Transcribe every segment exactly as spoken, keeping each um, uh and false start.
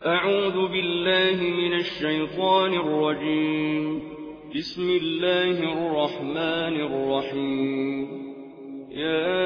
أعوذ بالله من الشيطان الرجيم. بسم الله الرحمن الرحيم. يا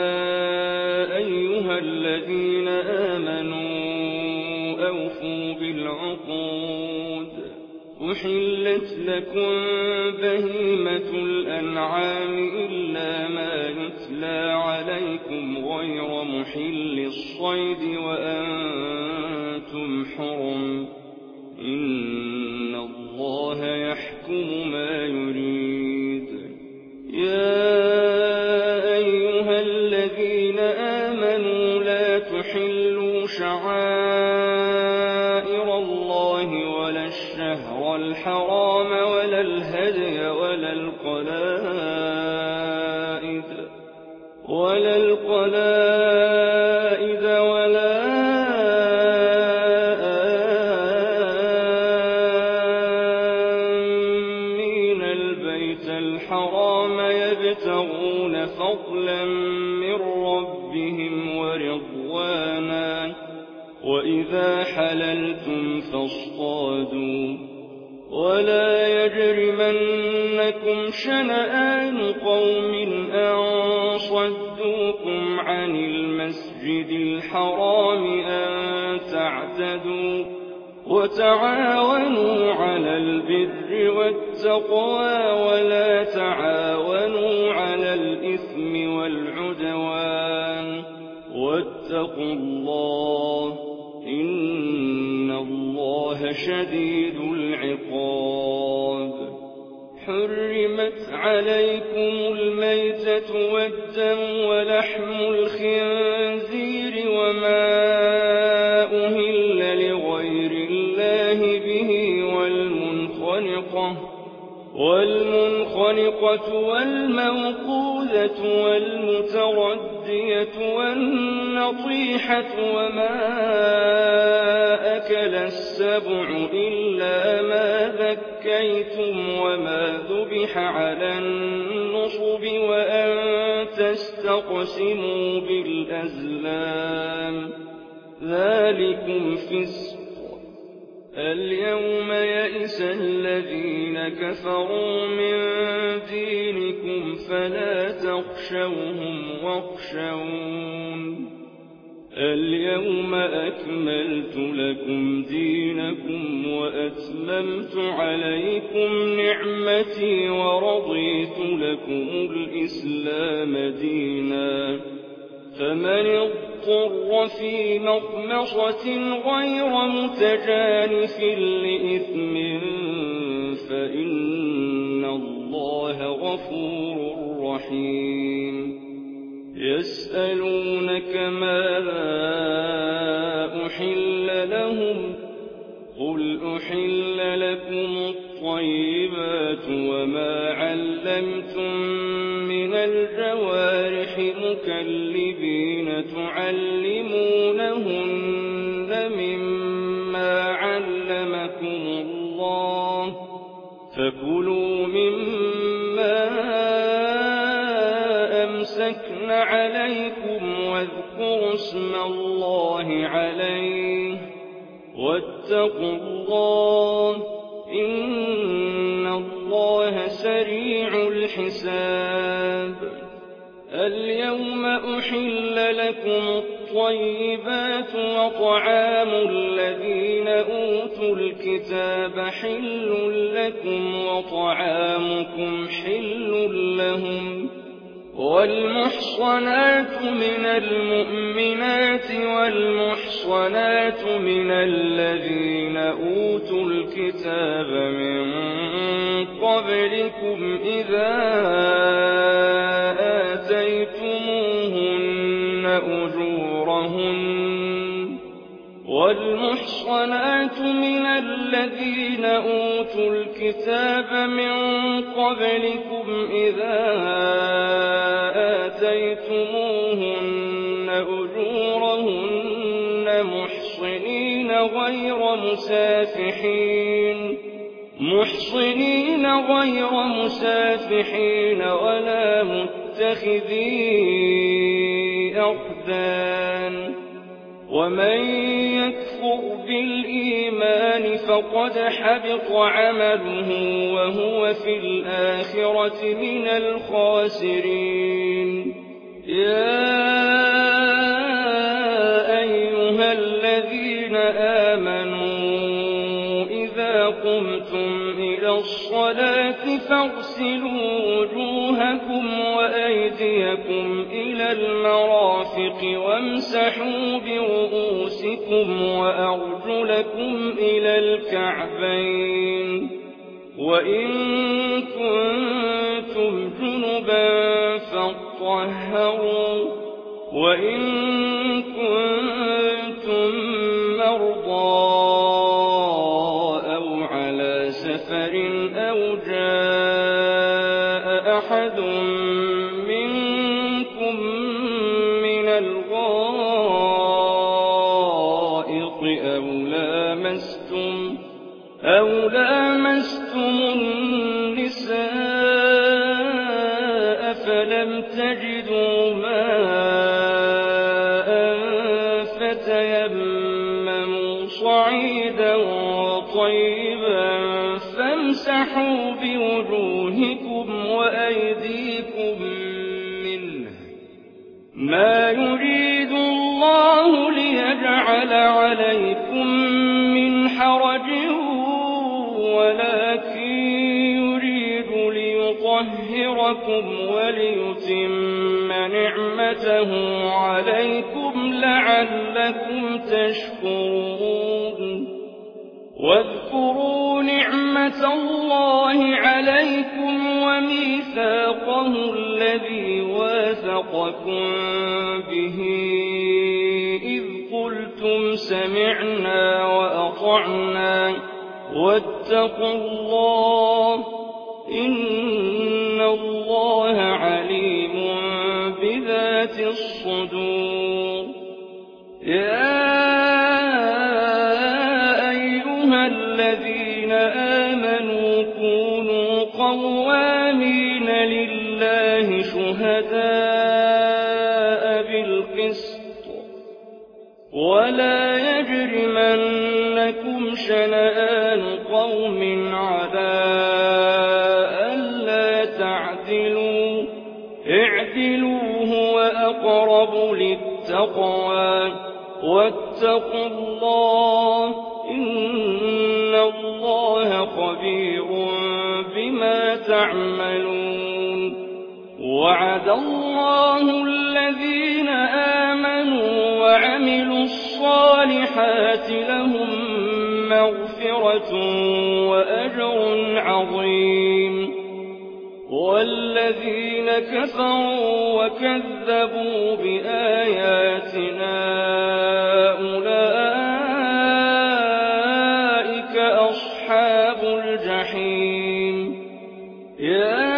أيها الذين آمنوا أوفوا بالعقود. أحلت لكم بهيمة الأنعام إلا ما يتلى عليكم غير محل الصيد وأنتم حرم. إن الله يحكم ما يريد. يا أيها الذين آمنوا لا تحلوا شعائر الله ولا الشهر الحرام ولا الهدي ولا القلائد ولا القلائد ولا آمين البيت الحرام يبتغون فضلا من ربهم ورضوانا. وإذا حللتم فاصطادوا. ولا يجرمنكم شنآن قوم أن صدوكم عن المسجد الحرام أن تعتدوا. وتعاونوا على البر والتقوى ولا تعاونوا على الإثم والعدوان. واتقوا الله إن الله شديد العقاب. حرمت عليكم الميتة والدم ولحم الخنزير وما أهل لغير الله به والمنخنقة والمنخنقة والموقوذة والمتردية والنطيحة وما أكل السبع إلا ما ذكيتم وما ذبح على النصب وأن تستقسموا بالأزلام. ذلكم فسق. اليوم يئس الذين كفروا من دينكم فلا تخشوهم واخشون. اليوم أكملت لكم دينكم وأتممت عليكم نعمتي ورضيت لكم الإسلام دينا. فمن اضطر في مخمصة غير متجانف لإثم فإن الله غفور رحيم. يسألونك ماذا أحل لهم قل أحل لكم الطيبات وما علمتم من الجوارح مكلبين تعلمونهن مما علمكم الله فكلوا مما أمسكن عليكم واذكروا اسم الله عليه واتقوا الله إن الله سريع الحساب. اليوم أحل لكم الطيبات وطعام الذين أوتوا الكتاب حل لكم وطعامكم حل لهم. والمحصنات من المؤمنات والمحصنات من الذين أوتوا الكتاب من قبلكم إذا آتيتموهن أجورهن. والمحصنات من الذين أوتوا الكتاب من قبلكم إذا آتيتموهن أجورهن محصنين غير مسافحين محصنين غير مسافحين ولا متخذي أخدان. ومن يكفر بِالْإِيمَانِ فَقَدْ حَبِطَ عَمَلُهُ وَهُوَ فِي الْآخِرَةِ مِنَ الْخَاسِرِينَ يَا أَيُّهَا الَّذِينَ آمَنُوا إِذَا قُمْتُمْ إِلَى الصَّلَاةِ فَاغْسِلُوا وُجُوهَكُمْ وَأَيْدِيَكُمْ إِلَى الْمَرَافِقِ وَامْسَحُوا بِرُءُوسِكُمْ وَأَرْجُلَكُمْ إِلَى الْكَعْبَيْنِ وَإِن كُنتُمْ جُنُبًا فَاطَّهَّرُوا وَإِن كُنتُم مَّرْضَىٰ أَوْ عَلَىٰ سَفَرٍ أَوْ جَاءَ أَحَدٌ مِّنكُم مِّنَ الْغَائِطِ أَوْ لَامَسْتُمْ أَوْ لَامَسْتُمُ النِّسَاءَ فَلَمْ تَجِدُوا مَاءً فَتَيَمَّمُوا صَعِيدًا طَيِّبًا فَامْسَحُوا بِوُجُوهِكُمْ وَأَيْدِيكُم مِّنْهُ ۚ مَا يُرِيدُ اللَّهُ لِيَجْعَلَ عَلَيْكُم مِّنْ حَرَجٍ وَلَٰكِن يُرِيدُ لِيُطَهِّرَكُمْ وَلِيُتِمَّ نِعْمَتَهُ عَلَيْكُمْ لَعَلَّكُمْ تَشْكُرُونَ وَاذْكُرُوا نِعْمَةَ اللَّهِ عَلَيْكُمْ وَمِيثَاقَهُ الَّذِي وَاثَقَكُم بِهِ إِذْ قُلْتُمْ سَمِعْنَا وَأَطَعْنَا وَاتَّقُوا اللَّهَ ۚ إِنَّ اللَّهَ عَلِيمٌ بِذَاتِ الصُّدُورِ يَا أَيُّهَا الَّذِينَ آمَنُوا كُونُوا قَوَّامِينَ لِلَّهِ شُهَدَاءَ بِالْقِسْطِ ۖ وَلَا يَجْرِمَنَّكُمْ شَنَآنُ قَوْمٍ عَلَىٰ أَلَّا تَعْدِلُوا ۚ اعْدِلُوا هُوَ أَقْرَبُ لِلتَّقْوَىٰ ۖ وَاتَّقُوا اللَّهَ ۚ إِنَّ اللَّهَ خَبِيرٌ بِمَا تَعْمَلُونَ وَعَدَ اللَّهُ الَّذِينَ آمَنُوا وَعَمِلُوا الصَّالِحَاتِ لَهُم مَّغْفِرَةٌ وَأَجْرٌ عَظِيمٌ وَالَّذِينَ كَفَرُوا وَكَذَّبُوا بِآيَاتِنَا أُولَٰئِكَ أَصْحَابُ الْجَحِيمِ يَا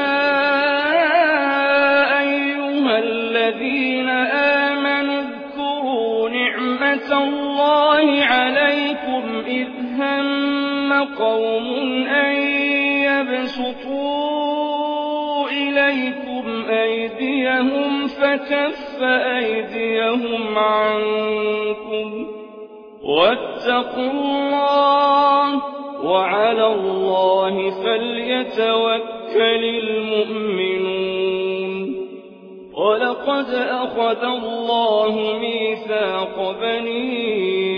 أَيُّهَا الَّذِينَ آمَنُوا اذْكُرُوا نِعْمَةَ اللَّهِ عَلَيْكُمْ إِذْ هَمَّ قَوْمٌ أَن يَبْسُطُوا إِلَيْكُمْ أَيْدِيَهُمْ فَكَفَّ أَيْدِيَهُمْ عَنكُمْ ۖ وَاتَّقُوا اللَّهَ ۚ وَعَلَى اللَّهِ فَلْيَتَوَكَّلِ الْمُؤْمِنُونَ وَلَقَدْ أَخَذَ اللَّهُ مِيثَاقَ بَنِي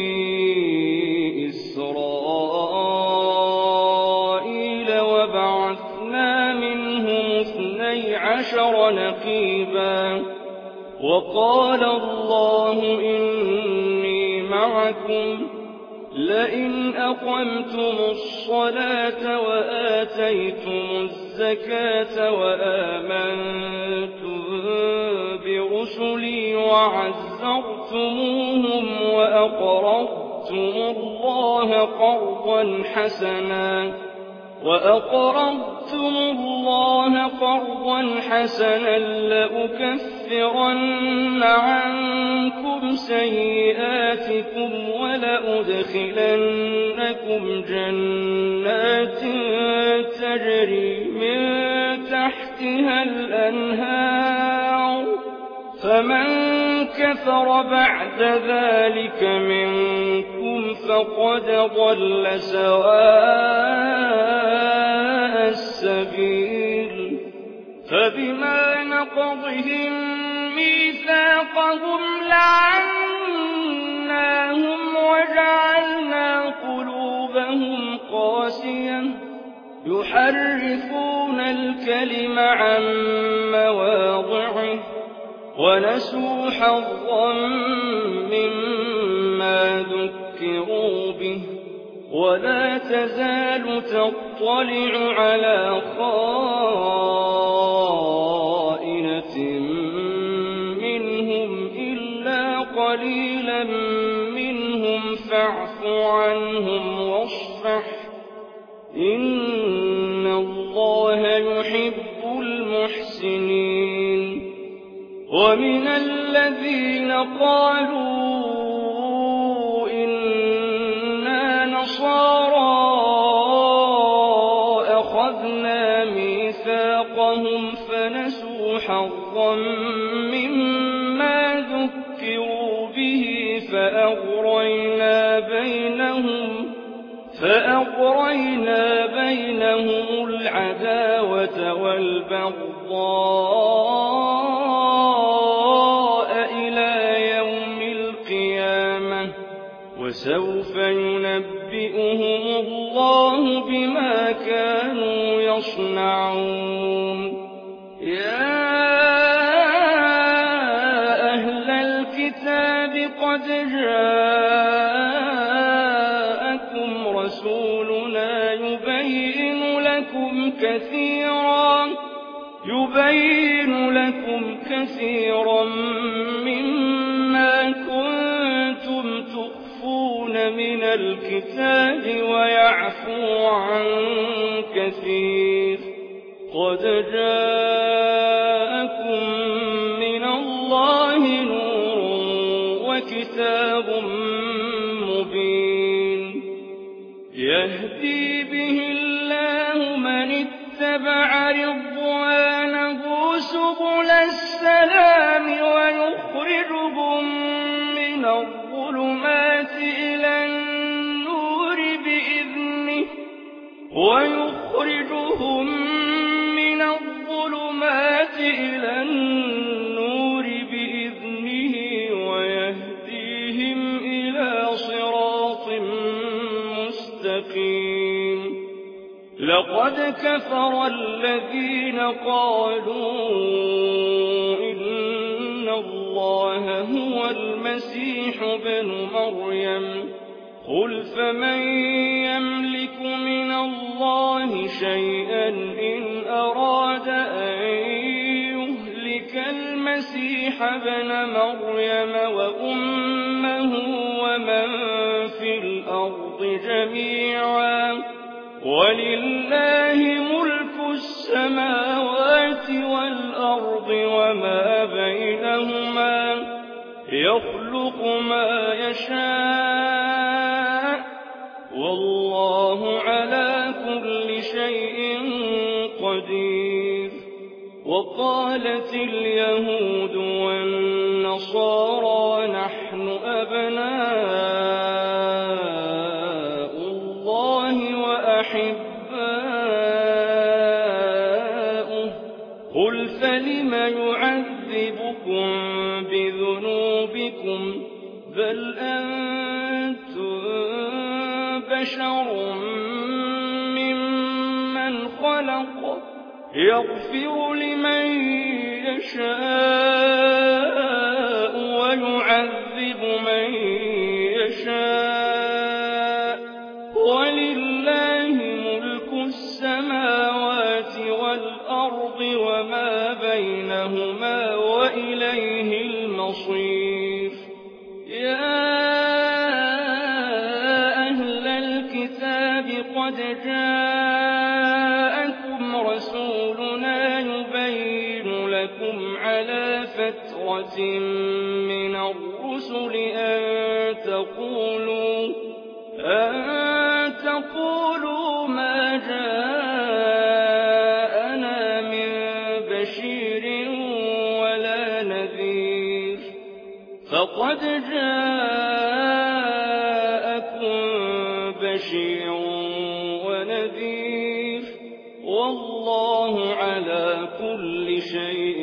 إِسْرَائِيلَ وَبَعَثْنَا مِنْهُمُ اثْنَيْ عَشَرَ نَقِيبًا وَقَالَ اللَّهُ إِنِّي مَعَكُمْ ۖ لَئِنْ أَقَمْتُمُ الصَّلَاةَ وَآتَيْتُمُ الزَّكَاةَ وَآمَنتُم بِرُسُلِي وَعَزَّرْتُمُوهُمْ وَأَقْرَضْتُمُ اللَّهَ قَرْضًا حَسَنًا وَأَقْرَضْتُمُ اللَّهَ قَرْضًا حَسَنًا لَّأُكَفِّرَنَّ عَنكُمْ سَيِّئَاتِكُمْ وَلَأُدْخِلَنَّكُمْ جَنَّاتٍ تَجْرِي مِن تَحْتِهَا الْأَنْهَارُ ۚ فَمَن كَفَرَ بَعْدَ ذَٰلِكَ مِنكُمْ فقد ضل سواء السبيل فبما نقضهم ميثاقهم لعناهم وجعلنا قلوبهم قاسية يحرفون الكلم عن مواضعه ونسوا حظا مما ذكروا به ولا تزال تطلع على خائنة منهم إلا قليلا منهم فاعف عنهم واصفح إن الله يحب المحسنين ومن الذين قالوا إنا نصارى أخذنا ميثاقهم فنسوا حظا مما ذكروا به فأغرينا بينهم فأغرينا بينهم العداوة والبغضاء إلى يوم القيامة وسوف ينبئهم الله بما كانوا يصنعون يا أهل الكتاب قد جاءكم رسولنا يبين لكم كثيرا يبين لكم كثيرا مما كنتم تخفون من الكتاب ويعفو عن كثير قد جاءكم من الله نور وكتاب مبين يهدي به الله من اتبع رضوانه سبل السلام ويخرجهم من الظلمات إلى النور بإذنه ويخرجهم من الظلمات إلى النور بإذنه ويهديهم إلى صراط مستقيم لقد كفر الذين قالوا إن الله هو المسيح ابن مريم قل فمن يملك من الله شيئا إن أراد أن يهلك المسيح ابن مريم وأمه ومن في الأرض جميعا ولله ملك السماوات والأرض وما بينهما يخلق ما يشاء والله على كل شيء قدير وقالت اليهود والنصارى نحن أبناء الله وأحباؤه قل فلم يعذبكم بذنوبكم بل أنتم بشر ممن خلق يغفر لمن يشاء ويعذب من يشاء ولله ملك السماوات والأرض وما بينهما وإليه المصير يا أهل الكتاب قد جاءكم رسولنا يبين لكم على فترة من الرسل أن تقولوا أن تقولوا ما جاءنا من بشير ولا نذير فقد جاءكم بشير ونذير والله على كل شيء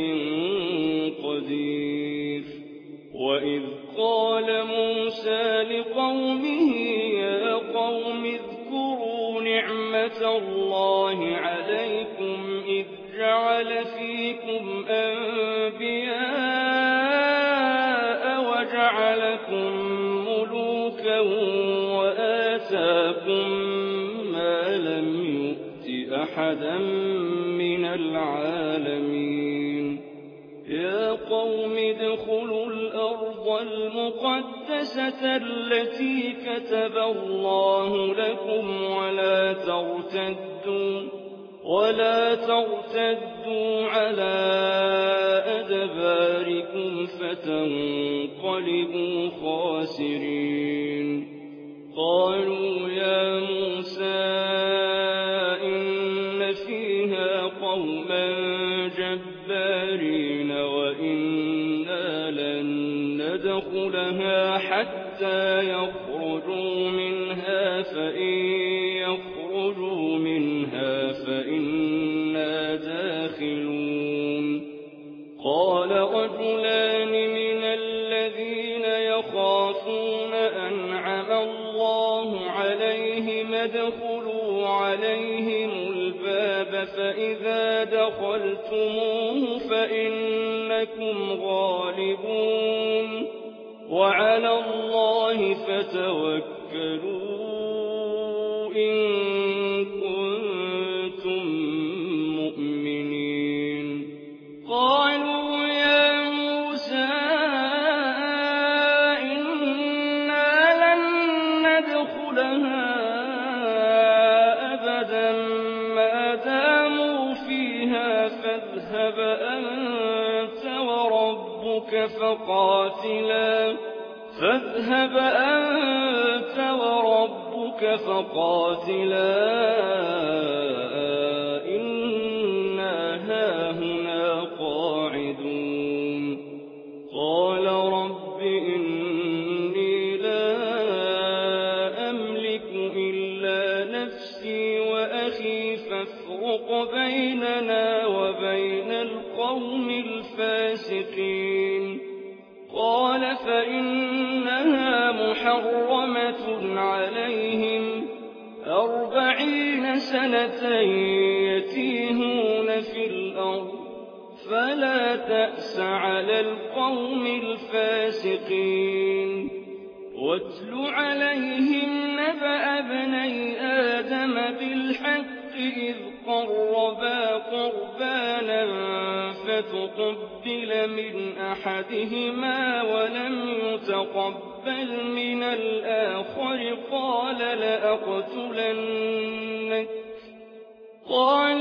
قدير وإذ قال موسى لقومه يا قوم اذكروا نعمة الله عليكم إذ جعل فيكم أنبياء وجعلكم ملوكا وآتاكم ما لم يؤت أحدا من العالمين يا قوم ادخلوا الأرض المقدسة التي كتب الله لكم ولا ترتدوا ولا ترتدوا على أدباركم فتنقلبوا خاسرين قالوا يا موسى إن فيها قوما جبارين وإنا لن ندخلها حتى يخرجوا منها فإن يخرجوا منها فإنا داخلون قال رجلان من الذين يخافون أنعم الله عليهم ادخلوا عليهم الباب فإذا دخلتموه فإنكم غالبون وعلى الله فتوكلوا إن كنتم مؤمنين قالوا يا موسى إنا لن ندخلها أبدا ما داموا فيها فاذهب أنت وربك فقاتلا فاذهب أنت وربك فقاتلا إنا هاهنا قاعدون قال رب إني لا أملك إلا نفسي وأخي فافرق بيننا وبين القوم الفاسقين قال فإنها محرمة عليهم أربعين سنة يتيهون في الأرض فلا تأس على القوم الفاسقين واتل عليهم نبأ ابني آدم بالحق إذ قربا قربانا فتقبل من أحدهما ولم يتقبل من الآخر قال لأقتلنك قال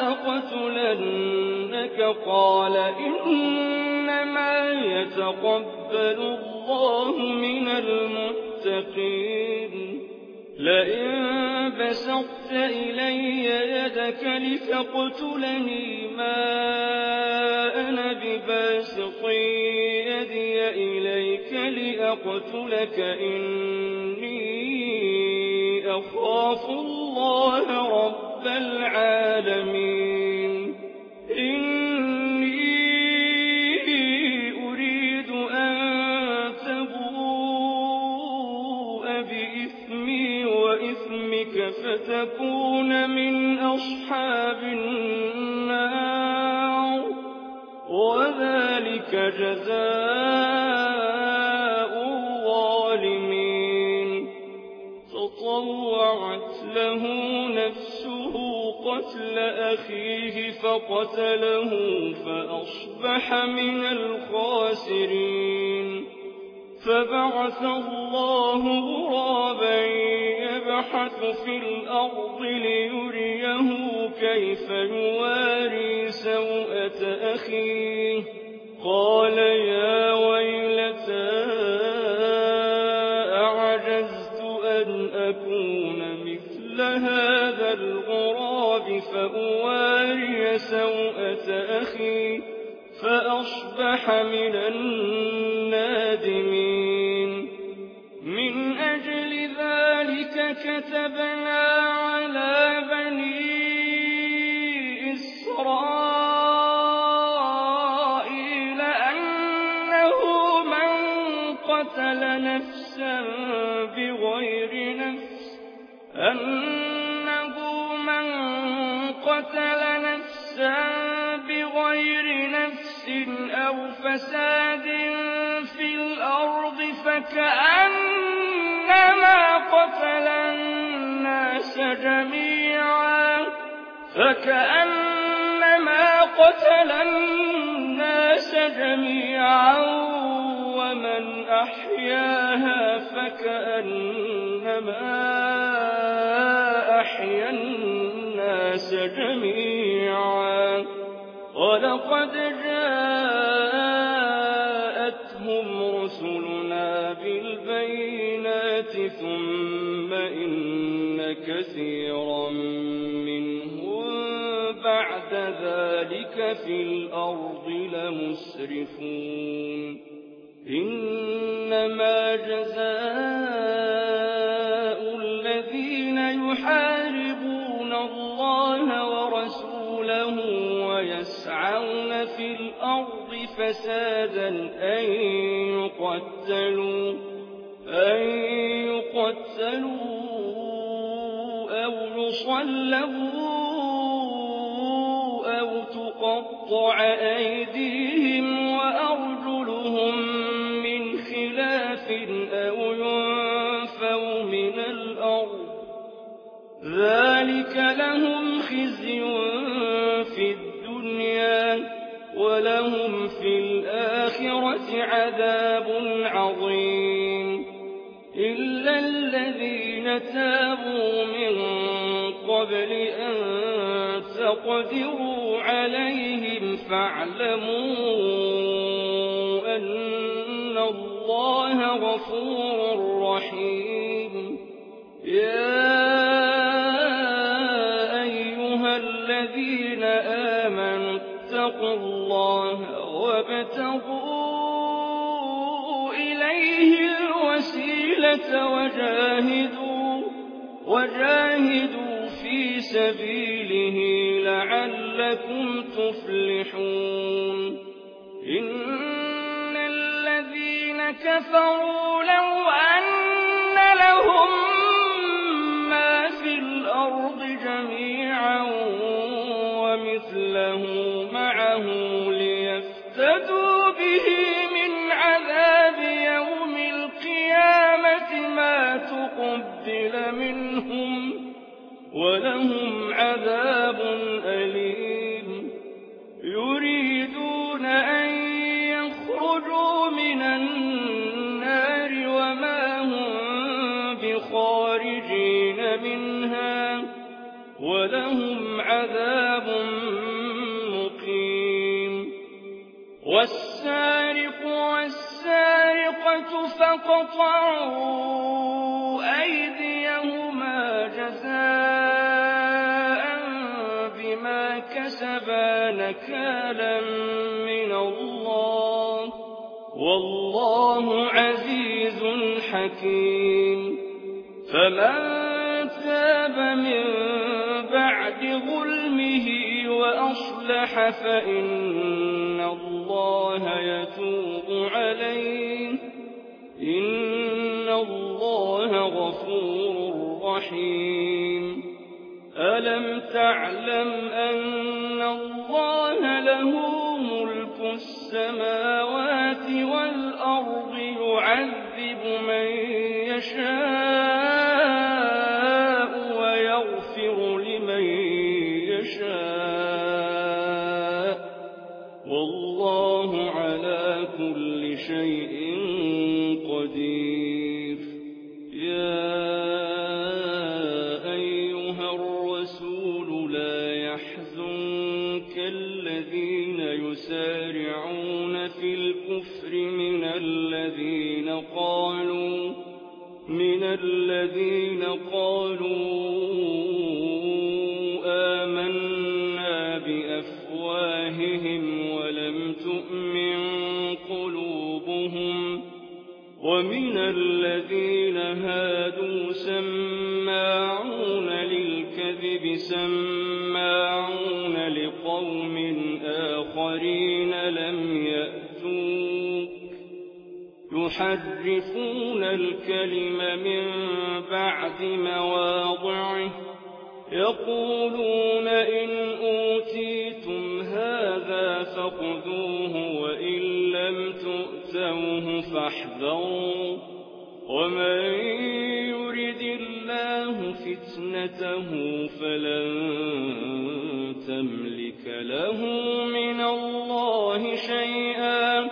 لأقتلنك قال إنما يتقبل الله من المتقين لئن بسطت إلي يدك لتقتلني ما أنا بباسط يدي إليك لأقتلك إني أخاف الله رب العالمين إني أريد أن تبوء بإثمي وإثمك فتكون من أصحاب النار وذلك جزاء الظالمين فطوعت له نفسه قتل أخيه فقتله فأصبح من الخاسرين فبعث الله غرابا يبحث في الأرض ليريه كيف يواري سوءة أخيه قال يا ويلتى أعجزت أن أكون مثل هذا الغراب فأواري سوءة أخي فأصبح من النادمين من أجل ذلك كتبنا على بني إسرائيل أنه من قتل نفسا بغير نفس أنه من قتل نفسا بغير نفس أو فساد في الأرض فكأنما قتل الناس جميعا فكأنما قتل الناس جميعا ومن أحياها فكأنما أحيا الناس جميعا ولقد جاءتهم رسلنا بالبينات ثم إن كثيرا منهم بعد ذلك في الأرض لمسرفون إنما جزاء الذين يحاربون الله ورسوله ويسعون في الأرض فسادا أن يقتلوا أن يقتلوا أو يصلبوا أو تقطع أيديهم وأرجلهم من خلاف أو ينفوا من الأرض ذلك لهم خزي في الدنيا ولهم في الآخرة عذاب عظيم إلا الذين تابوا من قبل أن تقدروا عليهم فاعلموا أن الله غفور رحيم يا أيها الذين آمنوا اتقوا الله وابتغوا إليه الوسيلة وجاهدوا وجاهدوا في سبيله لعلكم تفلحون إن الذين كفروا لو أن لهم ما في الأرض جميعا ومثله معه ليفتدوا به من عذاب يوم القيامة ما تقبل منهم ولهم عذاب أليم يريدون أن يخرجوا من النار وما هم بخارجين منها ولهم عذاب مقيم والسارق والسارقة فاقطعوا أيديهما جزاء بما كسبا نكالا من الله والله عزيز حكيم فمن تاب من بعد ظلمه وأصلح فإن الله يتوب عليه إن الله غفور رحيم ألم تعلم أن الله له ملك السماوات والأرض يعذب من يشاء ويغفر لمن يشاء والله على كل شيء قدير يا أيها الرسول لا يحزنك الذين يسارعون في الكفر من الذين قالوا من الذين قالوا آمنا بأفواههم ولم تؤمن قلوبهم ومن الذين هادوا سماعون الكذب سماعون لقوم آخرين لم يأتوك يحرفون الكلم من بعد مواضعه يقولون إن أوتيتم هذا فخذوه وإن لم تؤتوه فاحذروا ومن يرد الله فتنته فلن تملك له من الله شيئا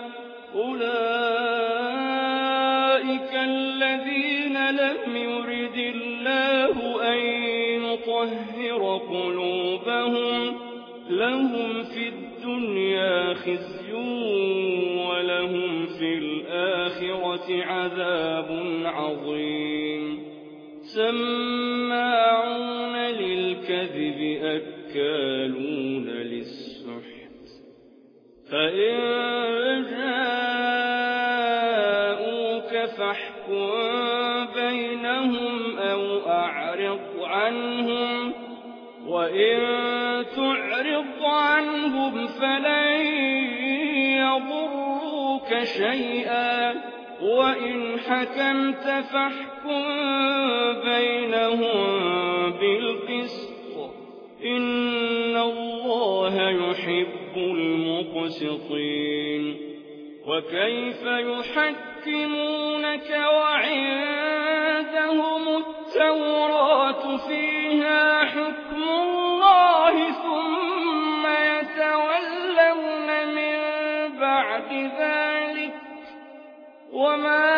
أولئك الذين لم يرد الله أن يطهر قلوبهم لهم في الدنيا خزي ولهم في الآخرة عذاب عظيم سماعون للكذب أكالون للسحت فإن جاءوك فاحكم بينهم أو أعرض عنهم وإن تعرض عنهم فلن يضروك شيئا وإن حكمت فاحكم بينهم بالقسط إن الله يحب المقسطين وكيف يحكمونك وعندهم التوراة فيها حكم الله ثم يتولون من بعد ذلك وما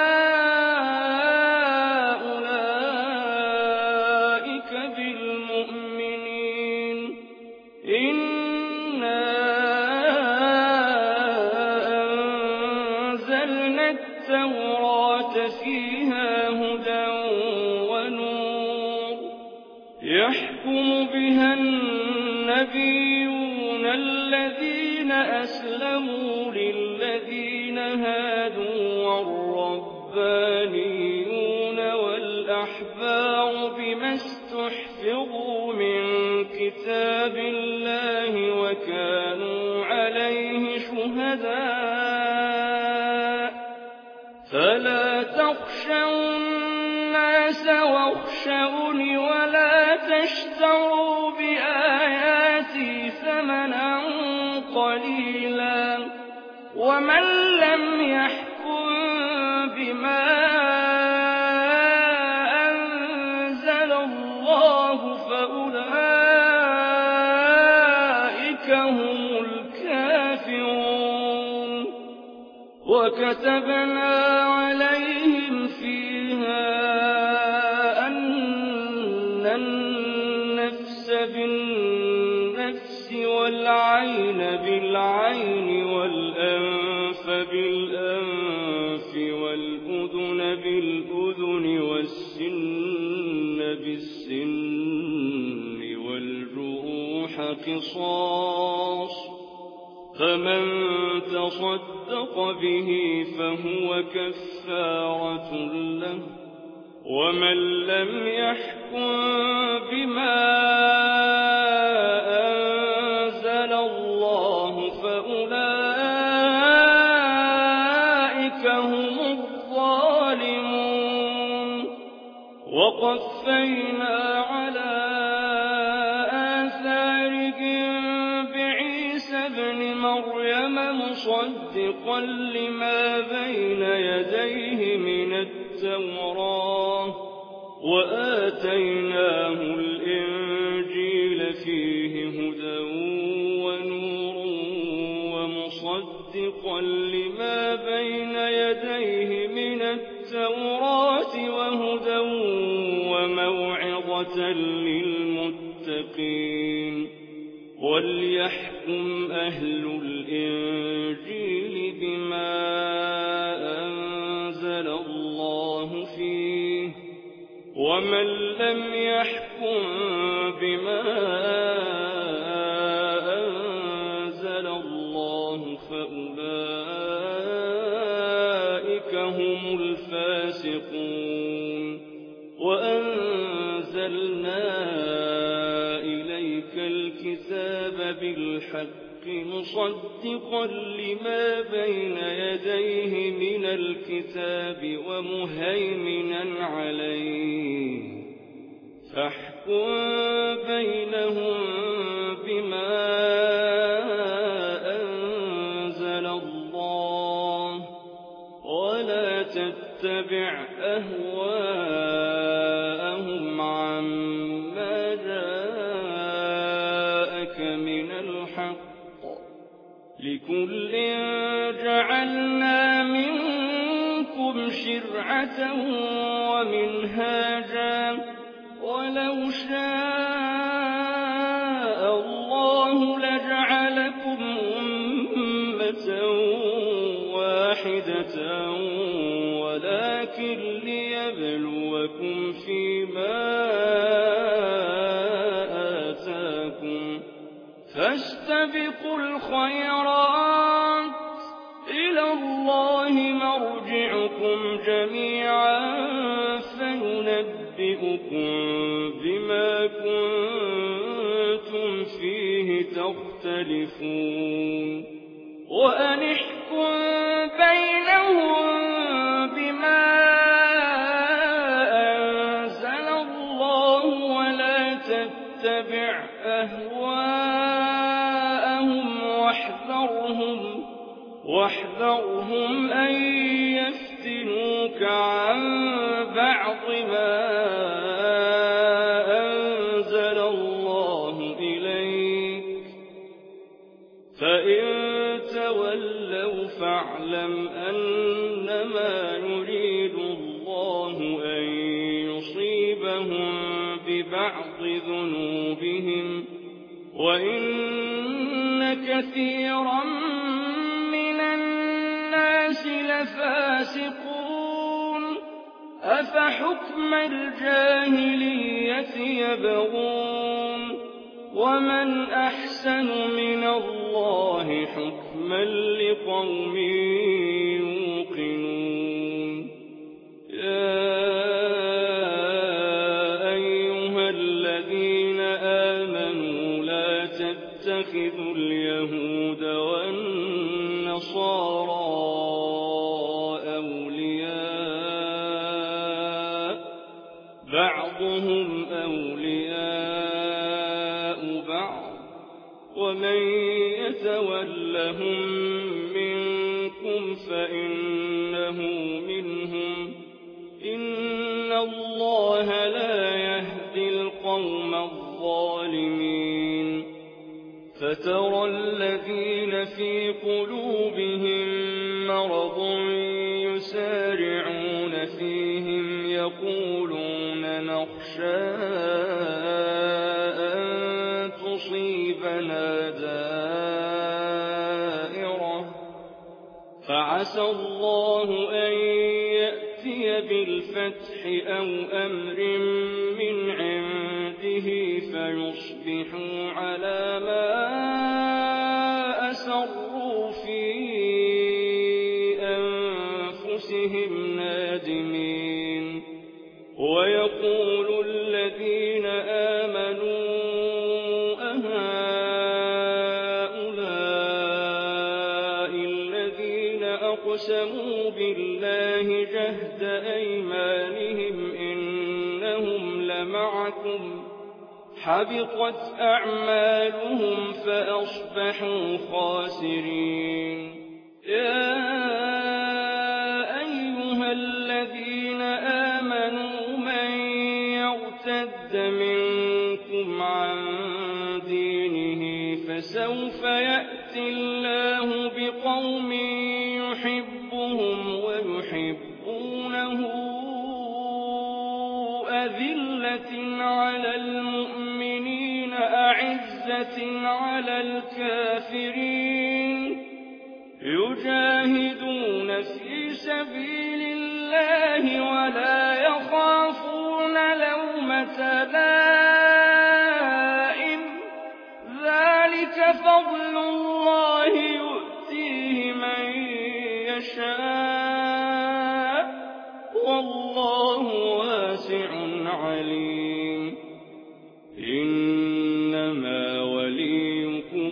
أولئك بالمؤمنين إنا أنزلنا التوراة فيها هدى ونور يحكم بها النبيون الذين أسلموا للذين هادوا والربانيون والأحبار بما استحفظوا من كتاب الله وكانوا عليه شهداء فلا تخشوا الناس واخشوني ولا تشتروا بآياتي ثمنا قليلا ومن لم يحكم بما أنزل الله فأولئك هم الكافرون وكتبنا عليهم فيها أن النفس بالنفس والعين بالعين والأنف بالأنف والأذن بالأذن والسن بالسن والجروح قصاص فمن تصدق به فهو كفارة له ومن لم يحكم بما أنزل الله فأولئك هم الظالمون وقفينا على آثارهم بعيسى ابن مريم مصدقا لما بين يديه من التوراة وآتيناه الإنجيل فيه هدى ونور ومصدقا لما بين يديه من التوراة وهدى وموعظة للمتقين وليحكم أهل الإنجيل بما أنزل الله فيه ومن لم يحكم بما أنزل الله فأولئك هم الفاسقون وأنزلنا بالحق مصدقا لما بين يديه من الكتاب ومهيمنا عليه فاحكم بينهم بما أنزل الله ولا تتبع أهواءهم عما جاءك من الحق لكل جعلنا منكم شرعة ومنهاجا ولو شاء الله لجعلكم أمة واحدة ولكن ليبلوكم فيما آتاكم فاستبقوا الخيرات إلى الله مرجعكم جميعا فينبئكم بما كنتم فيه تختلفون وأن احكم بينهم بما أنزل الله ولا تتبع أهواءهم واحذرهم واحذرهم أن يفتنوك عن بعض ما أنزل الله إليك فإن تولوا فاعلم أنما يريد الله أن يصيبهم ببعض ذنوبهم وإن كثيرا من الناس لفاسقون أفحكم الجاهلية يبغون ومن أحسن من الله حكما لقوم يوقنون يا أيها الذين آمنوا لا تتخذوا اليهود والنصارى أولياء بعضهم أولياء بعض ومن يتولهم منكم فإنه منهم إن الله لا يهدي القوم الظالمين فترى الذين في قلوبهم مرض يسارعون فيهم يقولون نخشى أن تصيبنا دائرة فعسى الله أن يأتي بالفتح أو أمر من عنده فيصبحوا على ما أسروا في أنفسهم نادمين ويقول الذين آمنوا أهؤلاء الذين أقسموا بالله جهد أيمانهم إنهم لمعكم حبطت أعمالهم فأصبحوا خاسرين يا أيها الذين آمنوا من يرتد منكم عن دينه فسوف يأتي الله بقوم يحبهم ويحبونه أذلة على المؤمنين أعزة على الكافرين يجاهدون في سبيل الله ولا يخافون لومة لائم ذلك فضل الله يؤتيه من يشاء والله واسع عليم إنما وليكم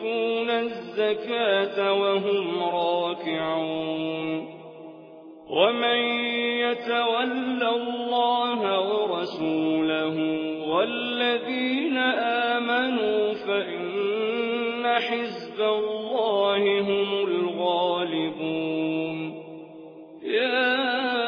ويؤتون الزكاة وهم راكعون ومن يتول الله ورسوله والذين آمنوا فإن حزب الله هم الغالبون يا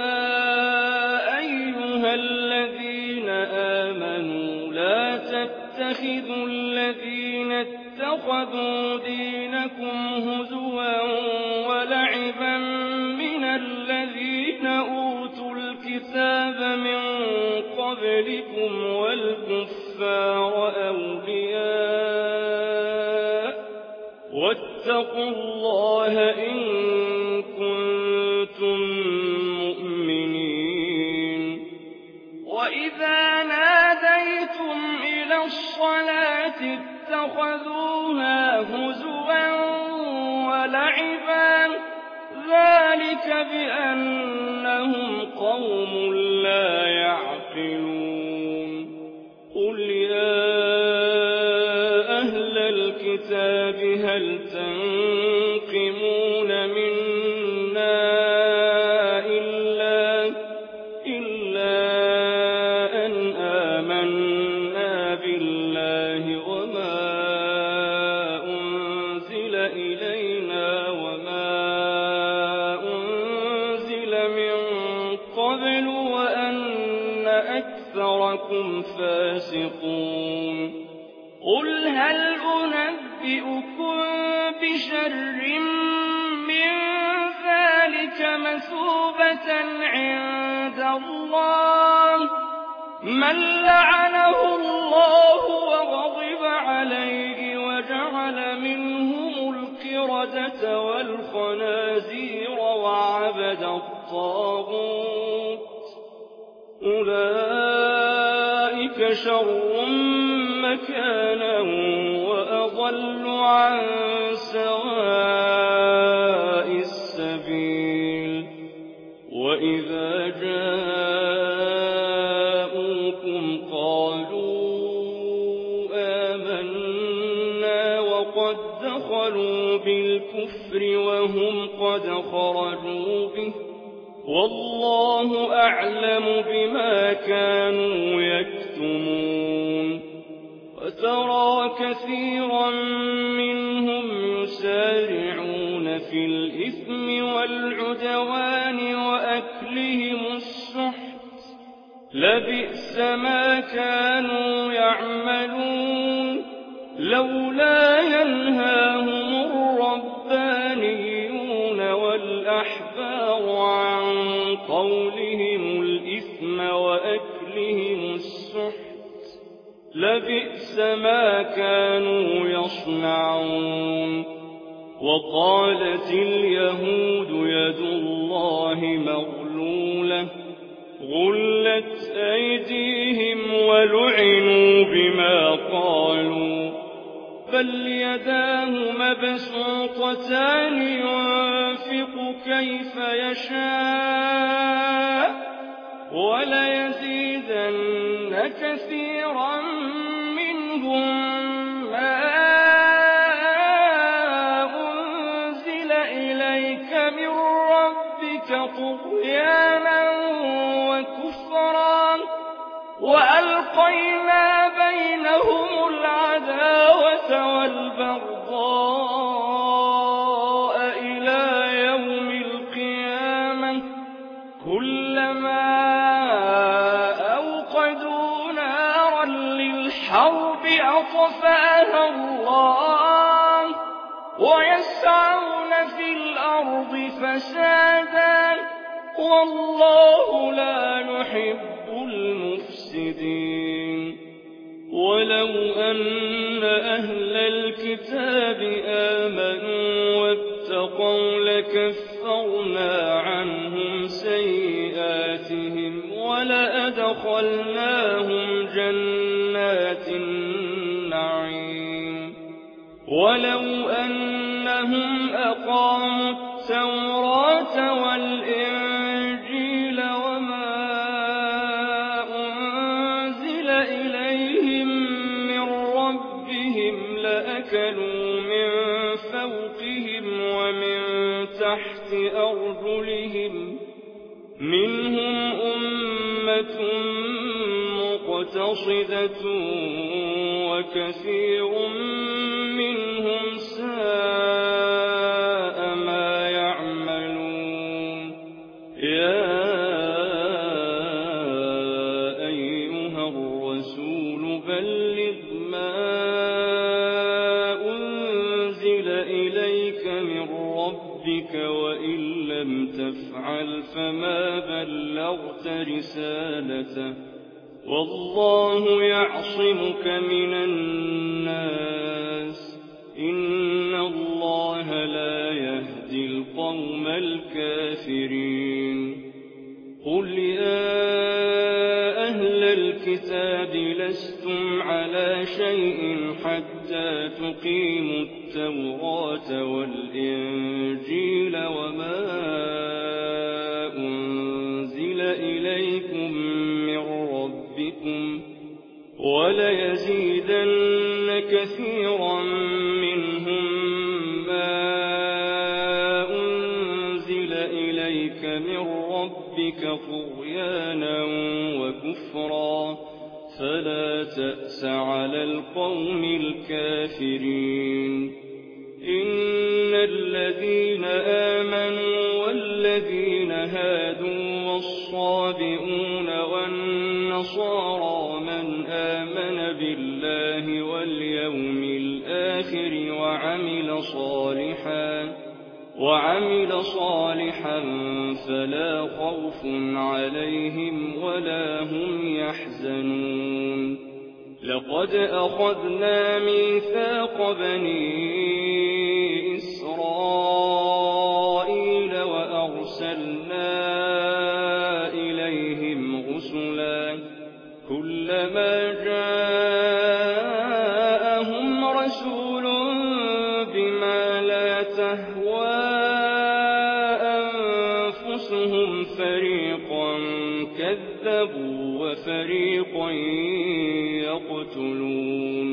أيها الذين آمنوا لا تتخذوا الذين اتخذوا دينكم هزوا ولعبا من الذين أوتوا الكتاب من قبلكم والكفار أولياء واتقوا الله إن كنتم مؤمنين وإذا ناديتم إلى الصلاة اتخذوها هزوا ولعبا ذلك بأنهم قوم لا يعقلون قل يا أهل الكتاب هل تنقمون منا إلا, إلا أن آمنا بالله وما أنزل إلينا وما أنزل من قبل وأن أكثركم فاسقون قل هل أنبئكم بشر من ذلك مثوبة عند الله من لعنه الله وغضب عليه وجعل منهم القردة والخنازير وعبد الطاغوت أولئك شر مكانا وأضل عن سواء السبيل وإذا جاءوكم قالوا آمنا وقد دخلوا بالكفر وهم قد خرجوا به والله أعلم بما كانوا يكتمون وترى كثيرا منهم يسارعون في الإثم والعدوان وأكلهم السحت لبئس ما كانوا يعملون لولا ينهاهم الربانيون والأحبار عن قولهم الإثم وأكلهم السحت لبئس ما كانوا يصنعون وقالت اليهود يد الله مغلولة غلت أيديهم ولعنوا بما قالوا بل يداه مبسوطتان ينفق كيف يشاء وليزيدن كثيرا منهم ما أنزل إليك من ربك طغيانا وكفرا وألقينا بينهم العداوة والبغضاء إلى يوم القيامة كلما أوقدوا نارا للحرب أطفأها الله ويسعون في الأرض فسادا والله لا يحب المفسدين ولو أن أهل الكتاب آمنوا واتقوا لكفرنا عنهم سيئاتهم ولأدخلناهم جنات النعيم ولو أنهم أقاموا التوراة والإنجيل وما أنزل إليهم من ربهم لأكلوا من فوقهم ومن تحت أرجلهم منهم أمة مقتصدة وكثير منهم ساء ما يعملون يا أيها الرسول بلغ ما أنزل إليك من ربك وإن لم تفعل فما بلغت رسالته والله يعصمك من الناس إن الله لا يهدي القوم الكافرين قل يا أهل الكتاب لستم على شيء حتى تقيموا التوراة والإنجيل وما أنزل إليكم من ربكم وليزيدن كثيرا منهم ما أنزل إليك من ربك طغيانا وكفرا فلا تأس على القوم الكافرين إن الذين آمنوا والذين هادوا والصابئون والنصارى من آمن بالله واليوم الآخر وعمل صالحا وعمل صالحا فلا خوف عليهم ولا هم يحزنون لقد أخذنا ميثاق بني إسرائيل وأرسلنا إليهم رسلا كلما جاءهم رسول بما لا تهوى أنفسهم فريقا كذبوا وفريقا يقتلون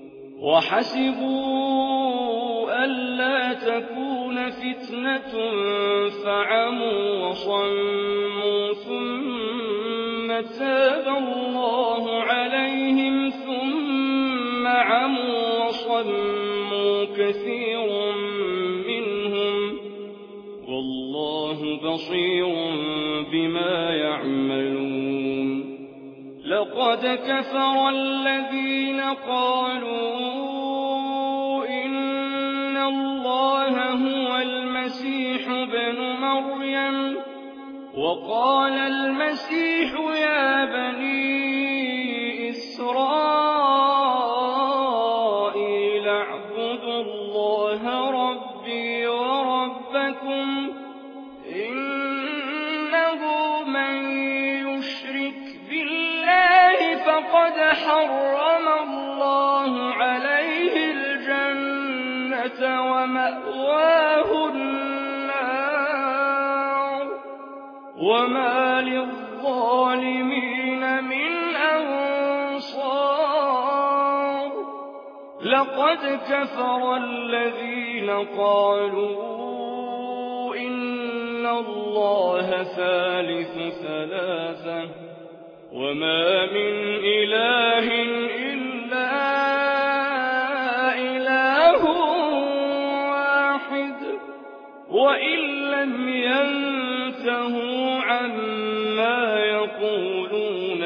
وحسبوا ألا تكون فتنة فعموا وصموا ثم تاب الله عليهم ثم عموا وصموا كثير منهم والله بصير بما يعملون لقد كفر الذين قالوا إن الله هو المسيح ابن مريم وقال المسيح يا بني إسرائيل اعبدوا الله ربي وربكم إنه من يشرك بالله فقد حرم الله عليه الجنة ومأواه النار وما للظالمين من أنصار لقد كفر الذين قالوا إن الله ثالث ثلاثة وما من إله إلا إله واحد وإن لم ينتهوا عما يقولون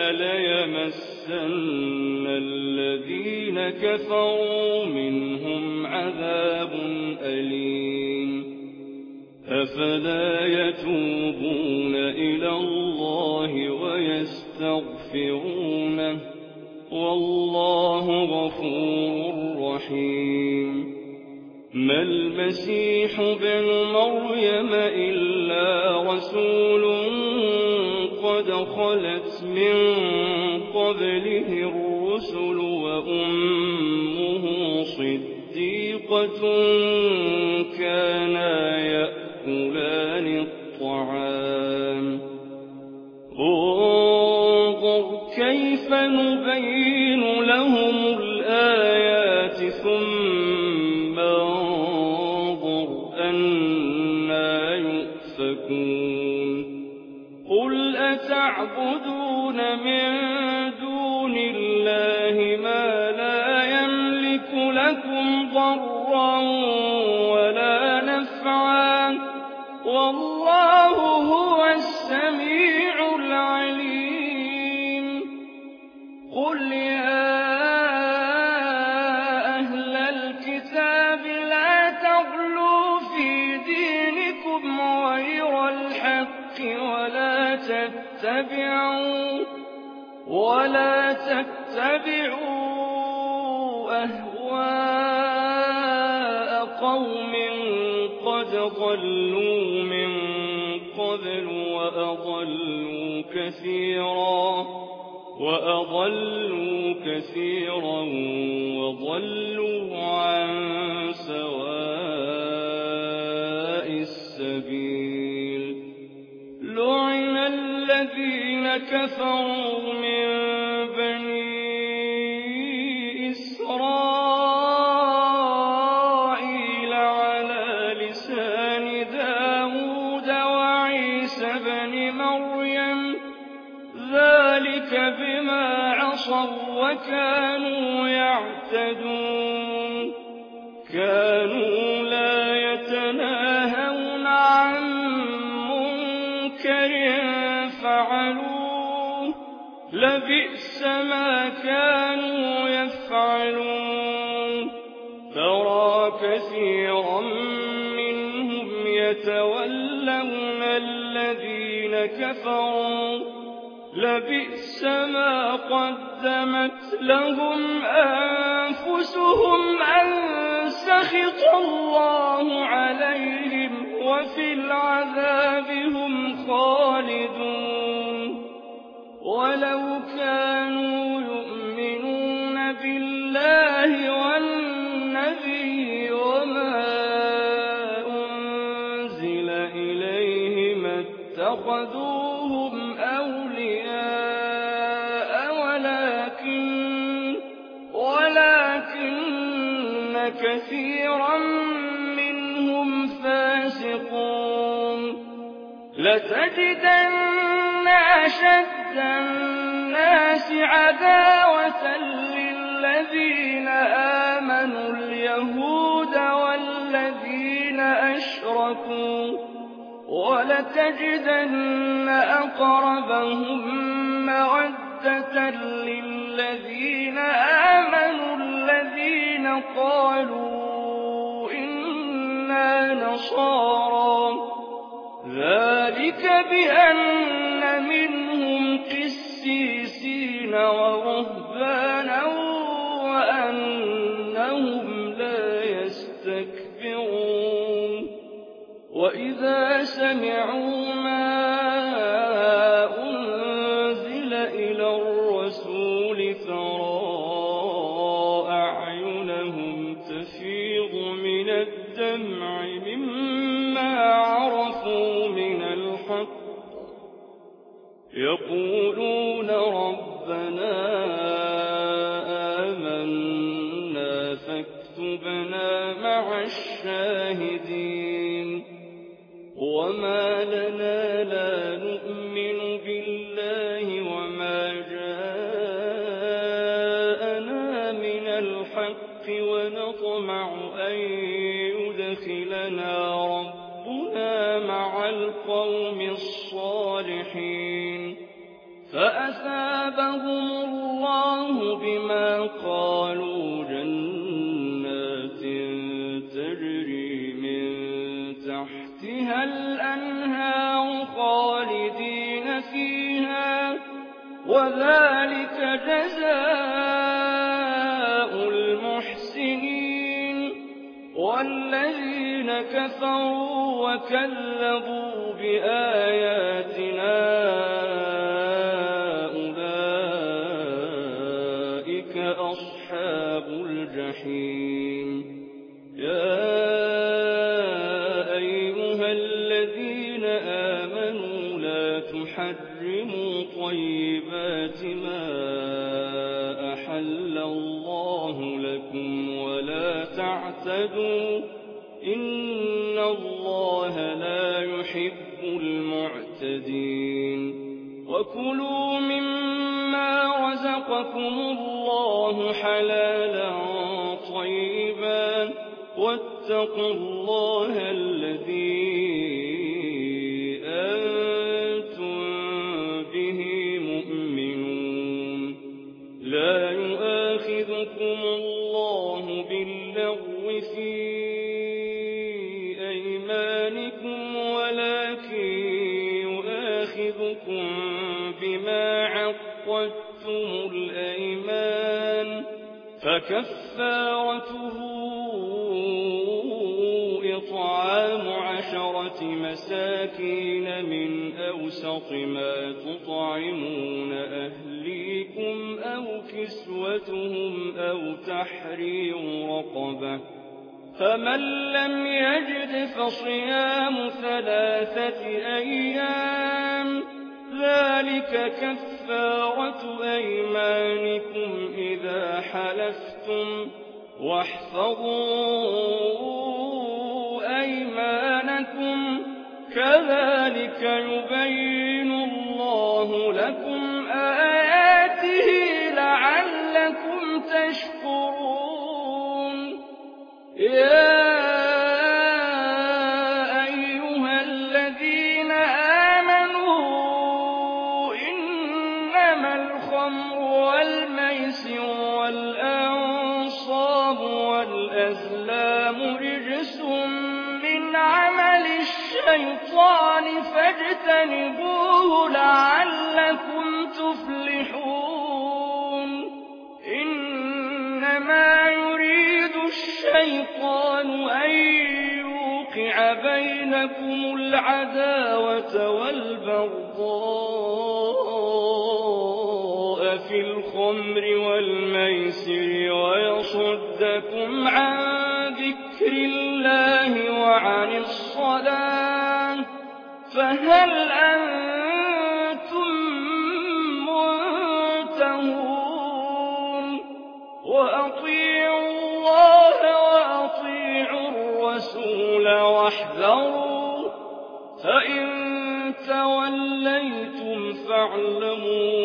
ليمسن الذين كفروا منهم عذاب أليم أفلا يتوبون إلى الله ويستغفرونه والله غفور رحيم ما المسيح ابن مريم إلا رسول قد خلت من قبله الرسل وأمه صديقة كانا يأكلان الطعام انظر كيف نبين لهم الآيات ثم انظر من دون الله ما لا يملك لكم ضرا ولا نفعا والله هو السميع العليم قل يا أهل الكتاب لا تغلوا في دينكم غير الحق ولا تتبعوا ولا تتبعوا أهواء قوم قد ضلوا من قبل وأضلوا كثيرا وأضلوا كثيرا وضلوا عن سواء السبيل لعن الذين كفروا من بني إسرائيل على لسان داود وعيسى بن مريم ذلك بما عصوا وكانوا يعتدون كانوا لا يتناهون عن منكر فعلوه لبئس ما كانوا يفعلون ترى كثيرا منهم يتولون الذين كفروا لبئس ما قدمت لهم أنفسهم أن سخط الله عليهم وفي العذاب هم خالدون ولو كانوا يؤمنون بالله والنبي وما أنزل إليه ما اتخذوهم أولياء ولكن ولكن كثيرا منهم فاسقون لتجدن أشد الناس عداوة للذين آمنوا اليهود والذين أشركوا ولتجدن أقربهم مودة للذين آمنوا الذين قالوا إنا نصارى ذلك بأن منهم قسيسين ورهبانا وأنهم لا يستكبرون وإذا سمعوا ما أنزل إلى الرسول ترى أعينهم تفيض من الدمع مما عرفوا من الحق يقولون ربنا آمنا فاكتبنا مع الشاهدين وما لنا لا نؤمن بالله وما جاءنا من الحق ونطمع أن يدخلنا ربنا مع القوم الصالحين فأثابهم الله بما قالوا جنات تجري من تحتها الأنهار خالدين فيها وذلك جزاء المحسنين والذين كفروا وكذبوا بآياتنا أولئك أصحاب الجحيم يا أيها الذين آمنوا لا تحرموا طيبات ما أحل الله لكم ولا تعتدوا إن الله لا يحب المعتدين وكلوا مما رَزَقَكُمُ اللَّهُ حَلَالًا طَيِّبًا وَاتَّقُوا اللَّهَ الَّذِي أَنتُم بِهِ مُؤْمِنُونَ لَا يُؤَاخِذُكُمُ اللَّهُ بِاللَّغْوِ فِي أَيْمَانِكُمْ وَلَٰكِن يُؤَاخِذُكُم بِمَا عَقَّدتُّمُ الْأَيْمَانَ فَكَفَّارَتُهُ إِطْعَامُ عَشَرَةِ مَسَاكِينَ مِنْ أَوْسَطِ مَا تُطْعِمُونَ أَهْلِيكُمْ أَوْ كِسْوَتُهُمْ أَوْ تَحْرِيرُ رَقَبَةٍ ۖ فَمَن لَّمْ يَجِدْ فَصِيَامُ ثَلَاثَةِ أَيَّامٍ ۚ ذَٰلِكَ كَفَّارَةُ أَيْمَانِكُمْ إِذَا حَلَفْتُمْ ۚ وَاحْفَظُوا أَيْمَانَكُمْ ۚ كَذَٰلِكَ يُبَيِّنُ اللَّهُ لَكُمْ آيَاتِهِ لَعَلَّكُمْ تَشْكُرُونَ. يَا أَيُّهَا الَّذِينَ آمَنُوا إِنَّمَا الْخَمْرُ وَالْمَيْسِرُ وَالْأَنصَابُ وَالْأَزْلَامُ رِجْسٌ مِّنْ عَمَلِ الشَّيْطَانِ فَاجْتَنِبُوهُ لَعَلَّكُمْ تُفْلِحُونَ. إِنَّمَا يُرِيدُ الشَّيْطَانُ أَن يُوقِعَ بَيْنَكُمُ الْعَدَاوَةَ وَالْبَغْضَاءَ فِي الْخَمْرِ وَالْمَيْسِرِ وَيَصُدَّكُمْ عَن ذِكْرِ اللَّهِ وَعَنِ الصَّلَاةِ ۖ فَهَلْ أَنتُم مُّنتَهُونَ. وَأَطِيعُوا اللَّهَ وَأَطِيعُوا الرَّسُولَ وَاحْذَرُوا ۚ فَإِن تَوَلَّيْتُمْ فَاعْلَمُوا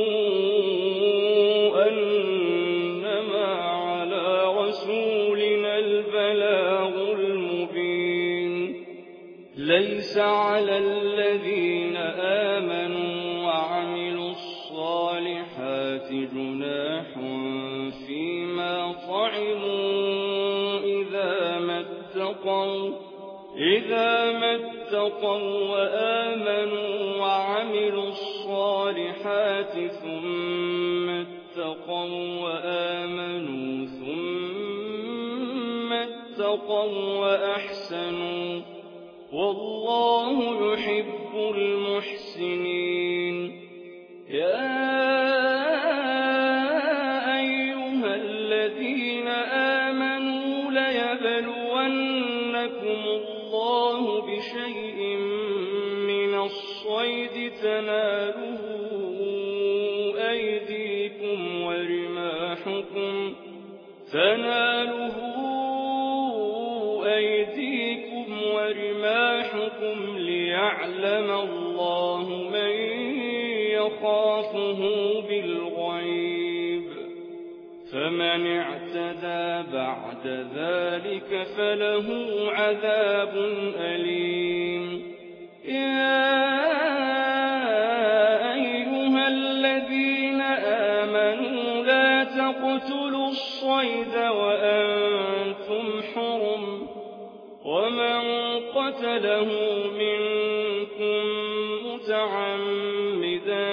أَنَّمَا عَلَىٰ رَسُولِنَا الْبَلَاغُ الْمُبِينُ. لَيْسَ عَلَى الَّذِينَ آمَنُوا وَعَمِلُوا الصَّالِحَاتِ جُنَاحٌ فِيمَا طَعِمُوا إِذَا مَا اتَّقَوا وَّآمَنُوا وَعَمِلُوا الصَّالِحَاتِ ثُمَّ اتَّقَوا وَّآمَنُوا ثُمَّ اتَّقَوا وَّأَحْسَنُوا ۗ وَاللَّهُ يُحِبُّ الْمُحْسِنِينَ. يَا أَيُّهَا الَّذِينَ آمَنُوا لَيَبْلُوَنَّكُمُ اللَّهُ بِشَيْءٍ مِّنَ الصَّيْدِ تَنَالُهُ أَيْدِيكُمْ وَرِمَاحُكُمْ تَنَالُهُ أَيْدِيكُمْ وَرِمَاحُكُمْ لِيَعْلَمَ اللَّهُ مَن يَخَافُهُ بِالْغَيْبِ ۚ فَمَنِ اعْتَدَىٰ بَعْدَ ذَٰلِكَ فَلَهُ عَذَابٌ أَلِيمٌ. يَا أَيُّهَا الَّذِينَ آمَنُوا لَا تَقْتُلُوا الصَّيْدَ وَأَنتُمْ حُرُمٌ ۚ وَمَن قَتَلَهُ مِنكُم مُّتَعَمِّدًا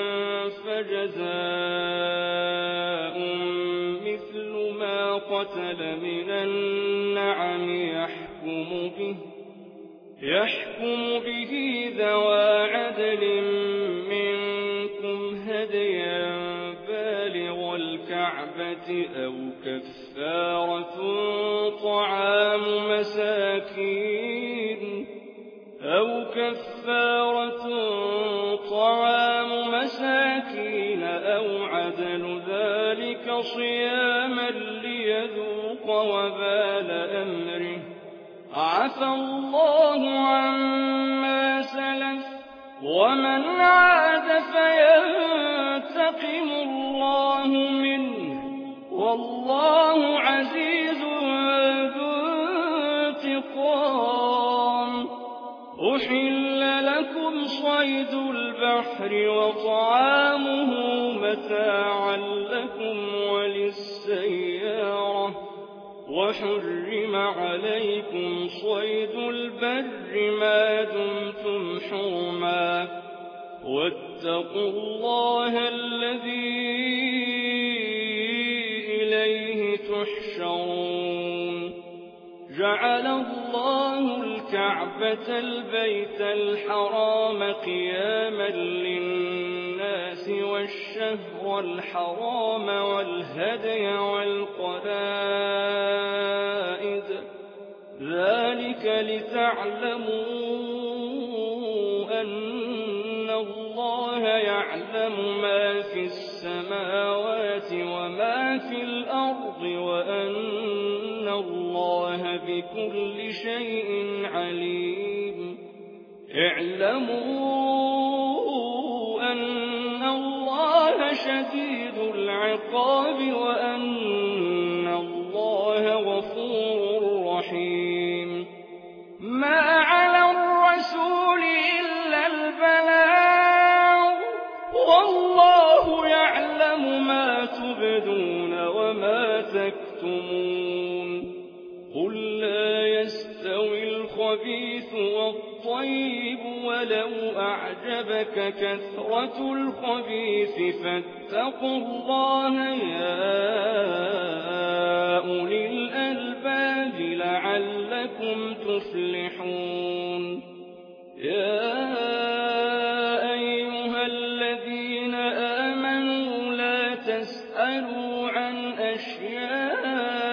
فَجَزَاءٌ مِّثْلُ مَا قَتَلَ مِنَ النَّعَمِ يَحْكُمُ بِهِ ذَوَا عَدْلٍ مِّنكُمْ هَدْيًا بَالِغَ الْكَعْبَةِ أَوْ كَفَّارَةٌ طَعَامُ مَسَاكِينَ أَوْ كَفَّارَةٌ طَعَامُ مَسَاكِينَ أَوْ عَدْلُ ذَٰلِكَ صِيَامًا لِّيَذُوقَ وَبَالَ أَمْرِهِ ۗ عَفَا اللَّهُ عَمَّا سَلَفَ ومن عاد فينتقم الله منه والله عزيز ذو انتقام. أحل لكم صيد البحر وطعامه متاعا لكم وللسيارة وحرم عليكم صيد البر ما دمتم حرما واتقوا الله الذي إليه تحشرون. جعل الله الكعبة البيت الحرام قياما للناس والشهر الحرام والهدي والقلائد ذلك لتعلموا أن الله يعلم ما في السماوات وما في الأرض وأن الله بكل شيء عليم. اعلموا أن الله شديد العقاب وأن الله غفور رحيم. ما على الرسول إلا البلاغ والله يعلم ما تبدون وما تكتمون. قل لا يستوي الخبيث والطيب ولو أعجبك كثرة الخبيث فاتقوا الله يا أولي الألباب لعلكم تفلحون. يا أيها الذين آمنوا لا تسألوا عن أشياء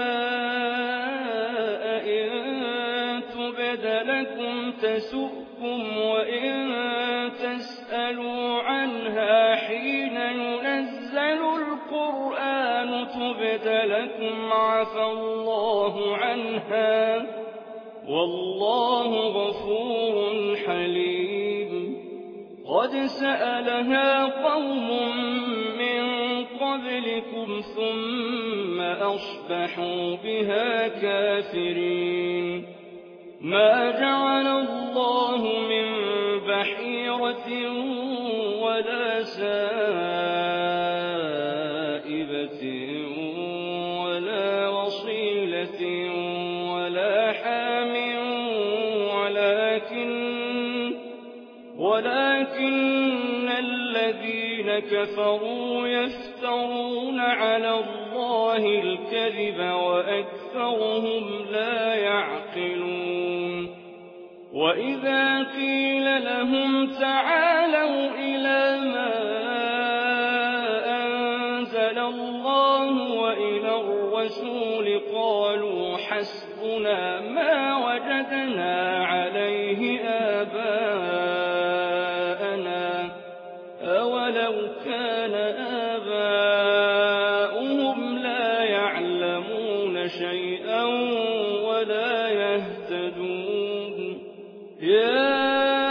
لكم تسؤكم وإن تسألوا عنها حين ينزل القرآن تبد لكم عفى الله عنها والله غفور حليم. قد سألها قوم من قبلكم ثم أصبحوا بها كافرين. ما جعل الله من بحيرة ولا سائبة ولا وصيلة ولا حام ولكن, ولكن الذين كفروا يفترون على الله الكذب وأكثرهم لا يعقلون. وإذا قيل لهم تعالوا إلى ما أنزل الله وإلى الرسول قالوا حسبنا ما وجدنا عليه آباءنا أولو كان آباؤهم لا يعلمون شيئا ولا يهتدون. يا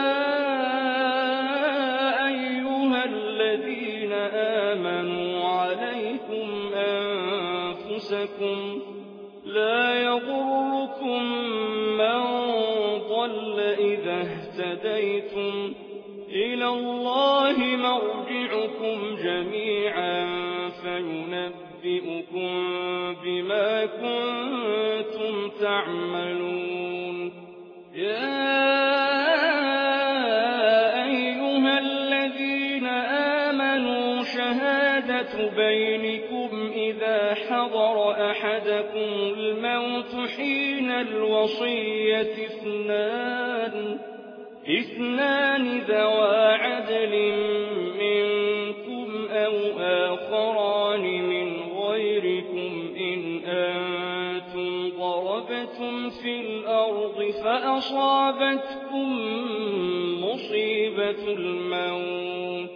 أيها الذين آمنوا عليكم أنفسكم لا يضركم من ضل إذا اهتديتم إلى الله مرجعكم جميعا فينبئكم بما كنتم تعملون. يا أيها الذين آمنوا شهادة بينكم إذا حضر أحدكم الموت حين الوصية اثنان اثنان ذوى عدل منكم أو آخران من غيركم إن أنتم ضربتم في الأرض فأصابتكم مصيبة الموت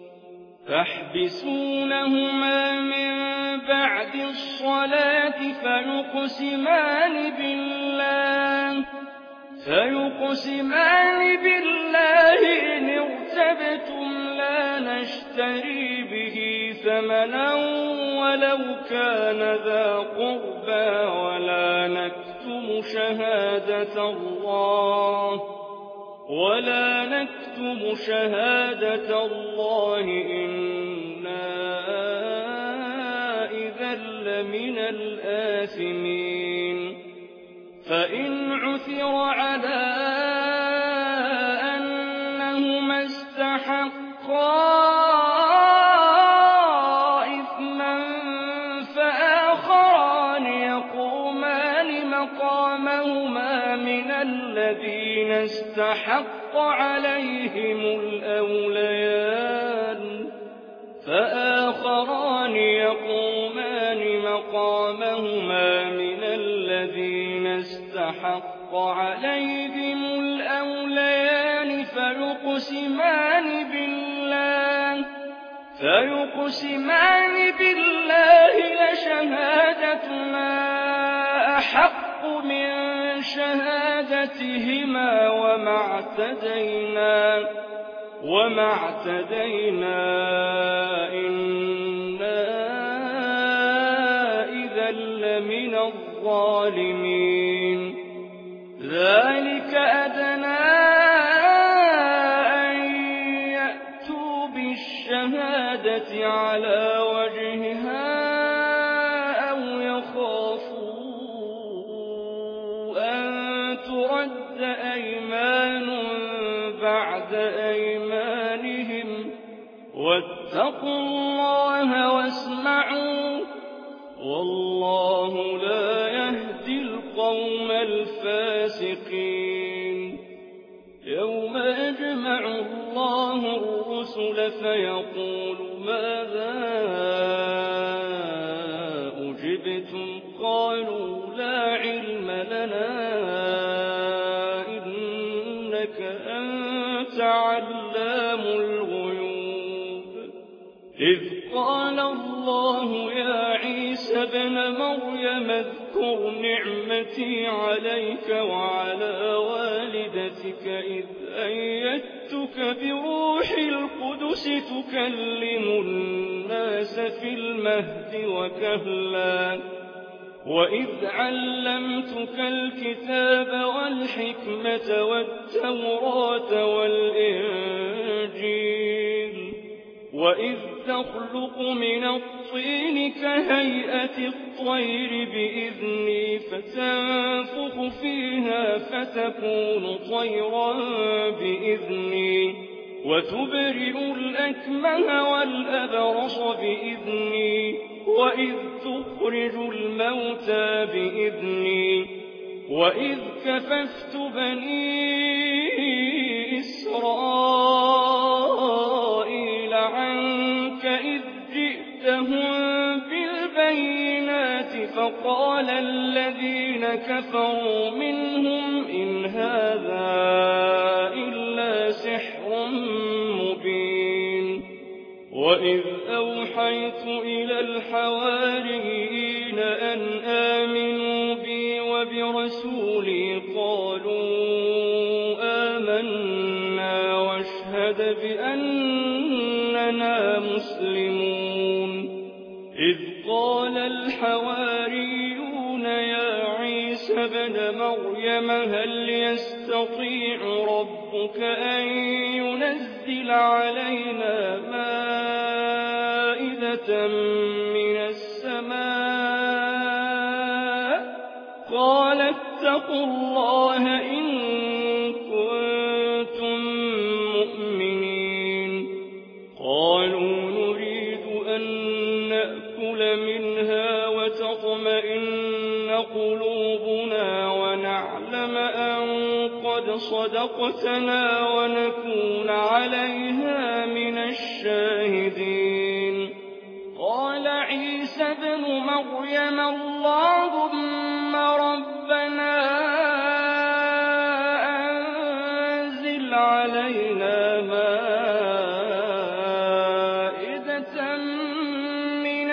تحبسونهما من بعد الصلاة فيقسمان بالله فيقسمان بالله إن ارتبتم لا نشتري به ثمنا ولو كان ذا قربى ولا نكتم شهادة الله ولا نكتم شهادة الله إنا إذا لمن الآثمين فإن عثر على أنهما استحقا إثما فآخران يقومان مقامهما من الذين استحق عليهم الأوليان فآخران يقومان مقامهما من الذين استحق عليهم الأوليان فيقسمان بالله فيقسمان بالله لشهادتنا أحق من شهادتهما وما اعتدينا وما اعتدينا إنا إذا لمن الظالمين ذلك أدنى أن يأتوا بالشهادة على وجهها أو يخافوا أن ترد أيمان بعد أيمانهم واتقوا الله واسمعوا والله لا يهدي القوم الفاسقين يوم يجمع الله الرسل فيقول ماذا أجبتم قالوا لا علم لنا إنك أنت علام الغيوب إذ قال الله يا عيسى ابن مريم اذكر نعمتي عليك وعلى والدتك إذ أيدتك بروح القدس تكلم الناس في المهد وكهلا وإذ علمتك الكتاب والحكمة والتوراة والإنجيل وإذ تخلق من الطين كهيئة الطير بإذني فتنفخ فيها فتكون طيرا بإذني وتبرئ الأكمه والأبرص بإذني وإذ تخرج الموتى بإذني وإذ كففت بني إسرائيل عنك إذ جئتهم بالبينات فقال الذين كفروا منهم إن هذا إلا سحر مبين وإذ أوحيت إلى الحواريين أن آمنوا بي وبرسولي قالوا آمنا واشهد بأننا مسلمون إذ قال الحواريون يا عيسى ابن مريم هل يستطيع ربك أن ينزل علينا مائدة من السماء قال اتقوا الله إن كنتم مؤمنين قالوا نريد أن نأكل منها وتطمئن قلوبنا ونعلم أن قد صدقتنا ونكون عليها من الشاهدين قال عيسى ابن مريم اللهم ربنا أنزل علينا مائدة من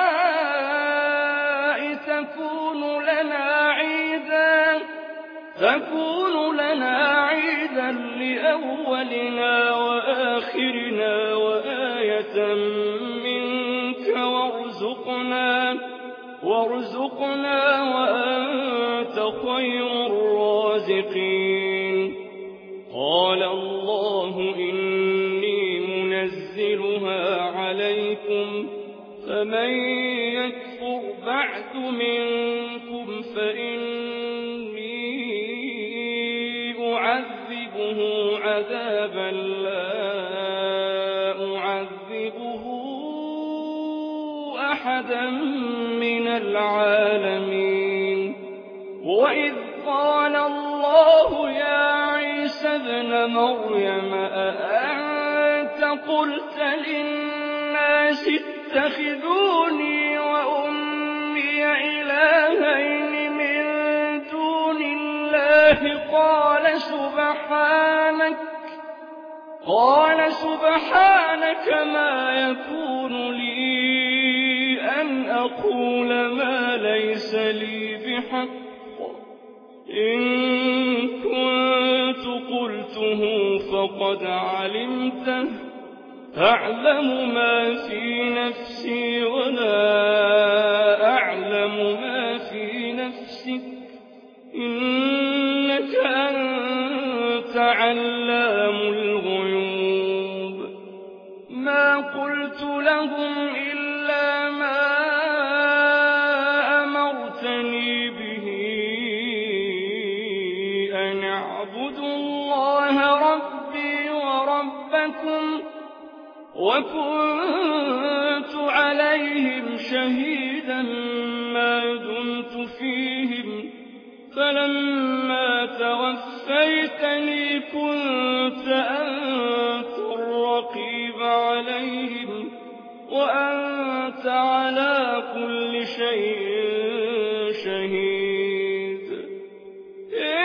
السماء تكون لنا عيدا تكون لنا عيدا لأولنا وآخرنا وآية منك وارزقنا وارزقنا وأنت خير الرازقين قال الله إني منزلها عليكم فمن يكفر بعد منكم فإني أعذبه عذابا لا أعذبه أحدا من العالمين وإذ قال الله يا عيسى ابن مريم أأنت قلت للناس اتخذوني وأمي إلهين من دون الله قال سبحانك قال سبحانك ما يكون لي أن أقول ما ليس لي بحق إن كنت قلته فقد علمته أعلم ما في نفسي ولا أعلم ما في نفسك إنك أنت علام الغيوب ما قلت لهم إلا ما أمرتني به أن اعبدوا الله ربي وربكم وكنت عليهم شهيدا ما دمت فيهم فلما توفيتني كنت أنت الرقيب عليهم وأنت على كل شيء شهيد إن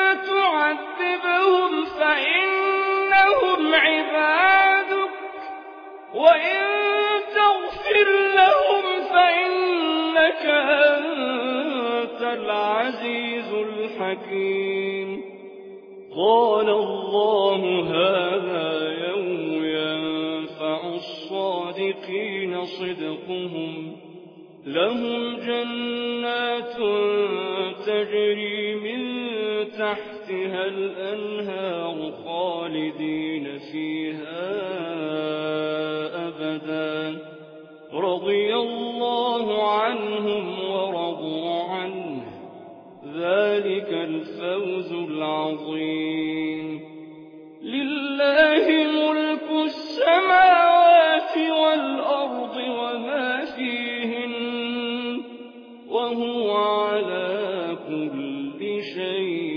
تعذبهم فإنهم عبادك وإن تغفر لهم فإنك أنت العزيز الحكيم قال الله هذا يوم ينفع الصادقين صدقهم لهم جنات تجري من تحتها الأنهار خالدين فيها أبدا رضي الله عنهم ورضوا عنه ذلك الفوز العظيم لله ملك السماوات والأرض وما فيهن وهو على كل شيء